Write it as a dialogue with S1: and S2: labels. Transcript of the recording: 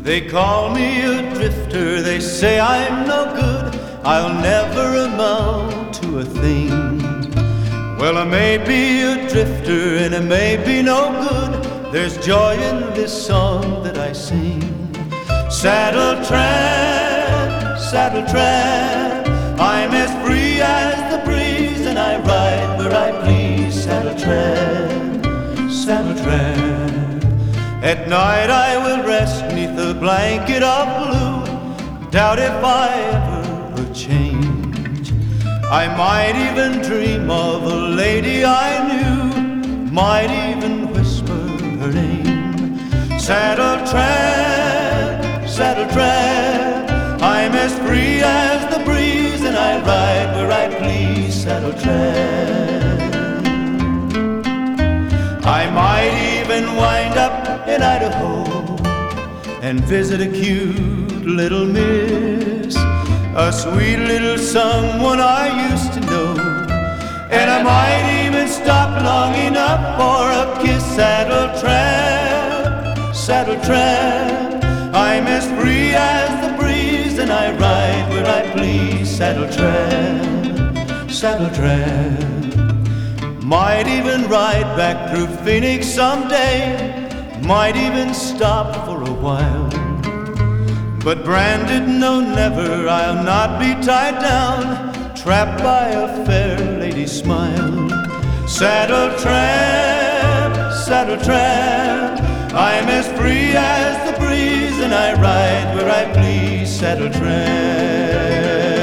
S1: They call me a drifter, they say I'm no good, I'll never amount to a thing. Well, I may be a drifter and I may be no good, there's joy in this song that I sing. Saddle tramp, I'm as free as the breeze, and I ride where I please. Saddle tramp, at night I will rest 'neath a blanket of blue. Doubt if I ever would change. I might even dream of a lady I knew, might even whisper her name. Saddle tramp, I'm as free as the breeze, and I ride where I please. Saddle tramp. I might even wind up in Idaho and visit a cute little miss, a sweet little someone I used to know. And I might even stop long enough for a kiss. Saddle tramp, I'm as free as the breeze, and I ride where I please. Saddle tramp. Might even ride back through Phoenix someday, might even stop for a while. But branded, no never, I'll not be tied down, trapped by a fair lady's smile. Saddle tramp, I'm as free as the breeze, and I ride where I please. Saddle tramp.